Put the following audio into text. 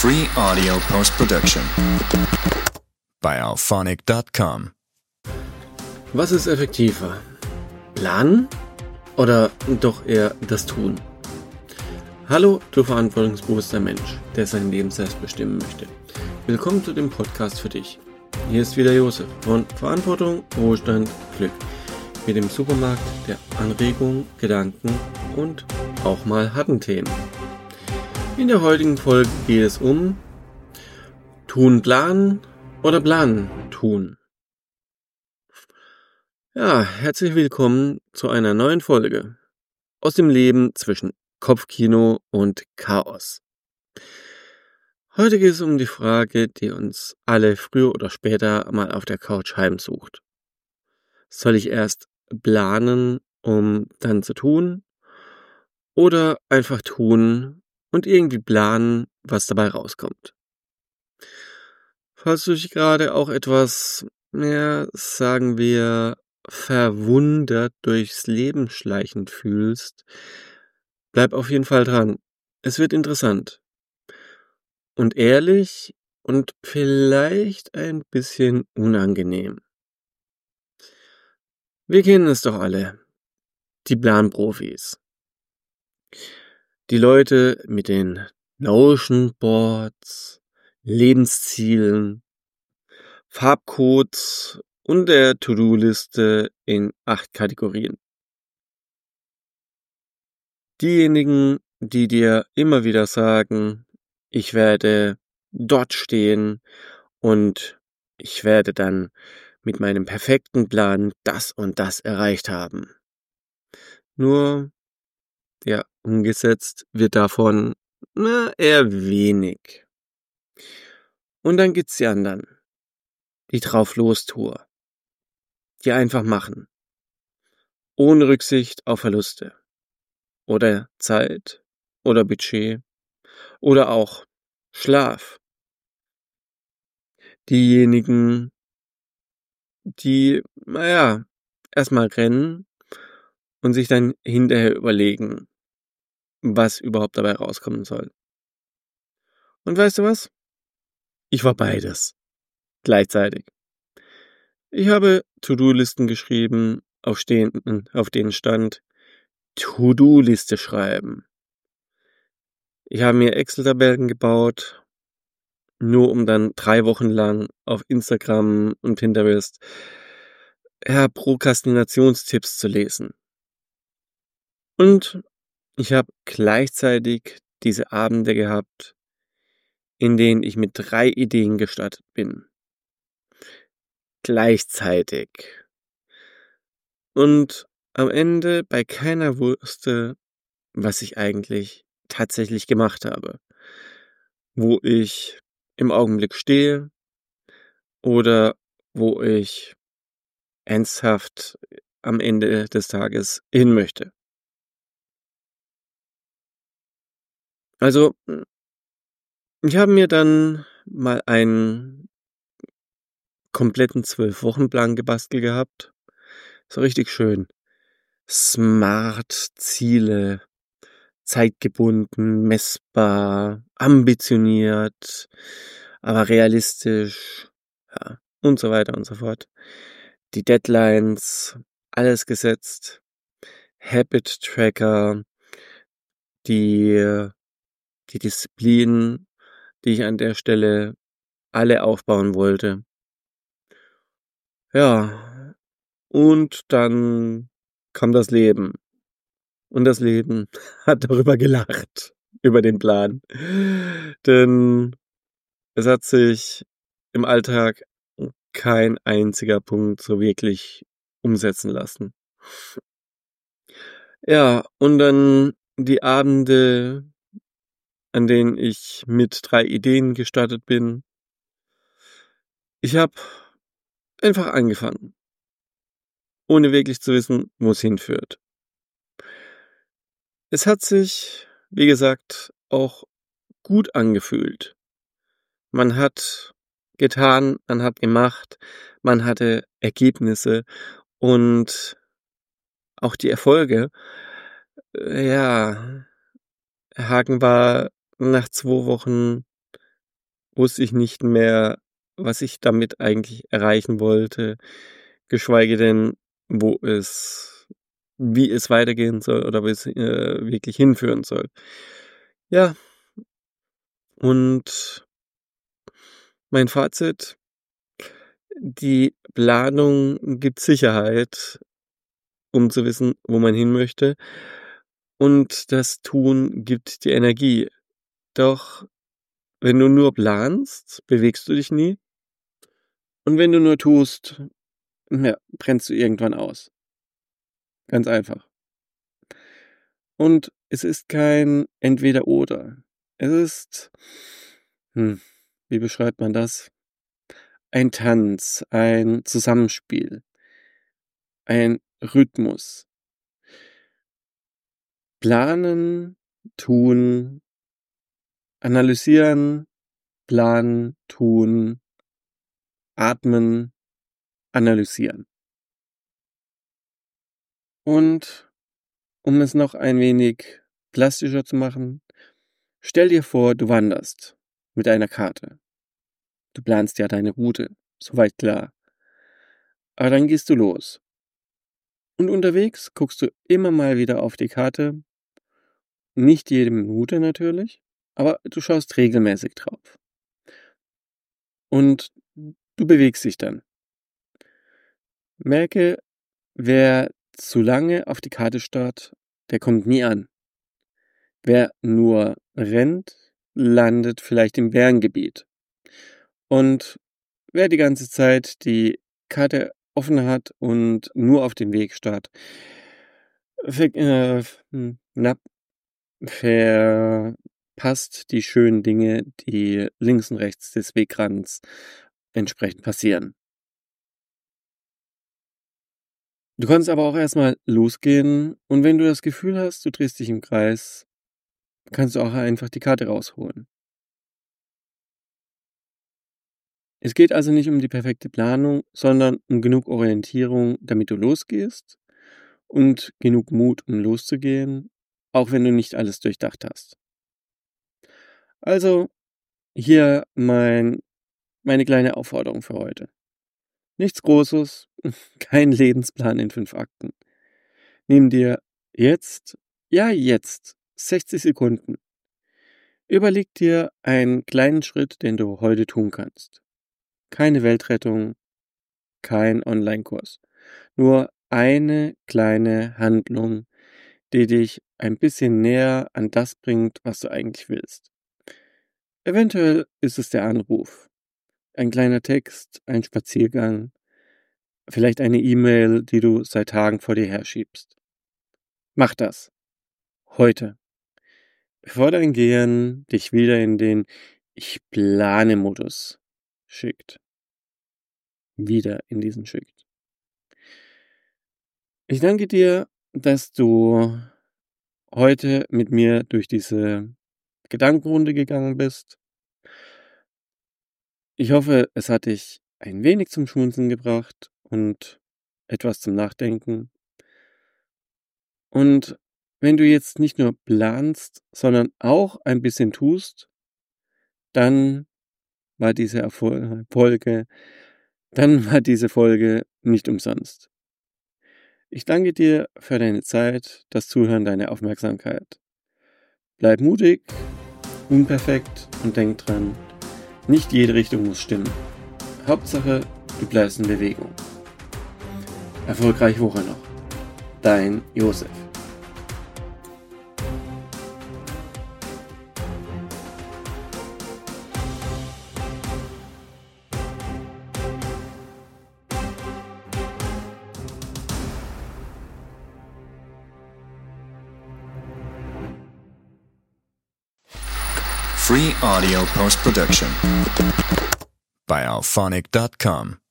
Free audio post-production by Auphonic.com. Was ist effektiver? Planen oder doch eher das Tun? Hallo, du verantwortungsbewusster Mensch, der sein Leben selbst bestimmen möchte. Willkommen zu dem Podcast für dich. Hier ist wieder Josef von Verantwortung, Wohlstand, Glück. Mit dem Supermarkt der Anregungen, Gedanken und auch mal harten Themen. In der heutigen Folge geht es um Tun planen oder planen tun. Ja, herzlich willkommen zu einer neuen Folge aus dem Leben zwischen Kopfkino und Chaos. Heute geht es um die Frage, die uns alle früher oder später mal auf der Couch heimsucht. Soll ich erst planen, um dann zu tun, oder einfach tun und irgendwie planen, was dabei rauskommt? Falls du dich gerade auch etwas, sagen wir, verwundert durchs Leben schleichend fühlst, bleib auf jeden Fall dran. Es wird interessant und ehrlich und vielleicht ein bisschen unangenehm. Wir kennen es doch alle, die Planprofis. Die Leute mit den Notion Boards, Lebenszielen, Farbcodes und der To-Do-Liste in 8 Kategorien. Diejenigen, die dir immer wieder sagen, ich werde dort stehen und ich werde dann mit meinem perfekten Plan das und das erreicht haben. Nur, umgesetzt wird davon eher wenig. Und dann gibt's die anderen, die Drauf-Los-Tour, die einfach machen, ohne Rücksicht auf Verluste oder Zeit oder Budget oder auch Schlaf. Diejenigen, die, erstmal rennen und sich dann hinterher überlegen, was überhaupt dabei rauskommen soll. Und weißt du was? Ich war beides. Gleichzeitig. Ich habe To-Do-Listen geschrieben, auf denen stand To-Do-Liste schreiben. Ich habe mir Excel-Tabellen gebaut, nur um dann 3 Wochen lang auf Instagram und Pinterest Prokrastinationstipps zu lesen. Und ich habe gleichzeitig diese Abende gehabt, in denen ich mit 3 Ideen gestartet bin. Gleichzeitig. Und am Ende bei keiner wusste, was ich eigentlich tatsächlich gemacht habe. Wo ich im Augenblick stehe oder wo ich ernsthaft am Ende des Tages hin möchte. Also, ich habe mir dann mal einen kompletten 12-Wochen-Plan gebastelt gehabt. So richtig schön. Smart Ziele, zeitgebunden, messbar, ambitioniert, aber realistisch, und so weiter und so fort. Die Deadlines, alles gesetzt. Habit Tracker, die Disziplinen, die ich an der Stelle alle aufbauen wollte. Ja, und dann kam das Leben. Und das Leben hat darüber gelacht, über den Plan. Denn es hat sich im Alltag kein einziger Punkt so wirklich umsetzen lassen. Ja, und dann die Abende, an denen ich mit 3 Ideen gestartet bin. Ich habe einfach angefangen, ohne wirklich zu wissen, wo es hinführt. Es hat sich, wie gesagt, auch gut angefühlt. Man hat getan, man hat gemacht, man hatte Ergebnisse und auch die Erfolge. Haken war nach 2 Wochen wusste ich nicht mehr, was ich damit eigentlich erreichen wollte, geschweige denn, wie es weitergehen soll oder wie es wirklich hinführen soll. Ja, und mein Fazit: Die Planung gibt Sicherheit, um zu wissen, wo man hin möchte, und das Tun gibt die Energie. Doch wenn du nur planst, bewegst du dich nie, und wenn du nur tust, ja, brennst du irgendwann aus. Ganz einfach. Und es ist kein Entweder-Oder. Es ist, wie beschreibt man das? Ein Tanz, ein Zusammenspiel, ein Rhythmus. Planen, tun, analysieren, planen, tun, atmen, analysieren. Und um es noch ein wenig plastischer zu machen, stell dir vor, du wanderst mit einer Karte. Du planst ja deine Route, soweit klar. Aber dann gehst du los. Und unterwegs guckst du immer mal wieder auf die Karte. Nicht jede Minute natürlich, aber du schaust regelmäßig drauf. Und du bewegst dich dann. Merke, wer zu lange auf die Karte starrt, der kommt nie an. Wer nur rennt, landet vielleicht im Bärengebiet. Und wer die ganze Zeit die Karte offen hat und nur auf den Weg starrt, verpasst die schönen Dinge, die links und rechts des Wegrands entsprechend passieren. Du kannst aber auch erstmal losgehen, und wenn du das Gefühl hast, du drehst dich im Kreis, kannst du auch einfach die Karte rausholen. Es geht also nicht um die perfekte Planung, sondern um genug Orientierung, damit du losgehst, und genug Mut, um loszugehen, auch wenn du nicht alles durchdacht hast. Also hier meine kleine Aufforderung für heute. Nichts Großes, kein Lebensplan in 5 Akten. Nimm dir jetzt 60 Sekunden. Überleg dir einen kleinen Schritt, den du heute tun kannst. Keine Weltrettung, kein Online-Kurs. Nur eine kleine Handlung, die dich ein bisschen näher an das bringt, was du eigentlich willst. Eventuell ist es der Anruf, ein kleiner Text, ein Spaziergang, vielleicht eine E-Mail, die du seit Tagen vor dir herschiebst. Mach das. Heute. Bevor dein Gehirn dich wieder in den Ich-plane-Modus schickt. Wieder in diesen schickt. Ich danke dir, dass du heute mit mir durch diese Gedankenrunde gegangen bist. Ich hoffe, es hat dich ein wenig zum Schmunzeln gebracht und etwas zum Nachdenken. Und wenn du jetzt nicht nur planst, sondern auch ein bisschen tust, dann war diese Folge nicht umsonst. Ich danke dir für deine Zeit, das Zuhören, deine Aufmerksamkeit. Bleib mutig, unperfekt und denk dran, nicht jede Richtung muss stimmen. Hauptsache, du bleibst in Bewegung. Erfolgreiche Woche noch. Dein Josef. Free audio post-production by alphonic.com.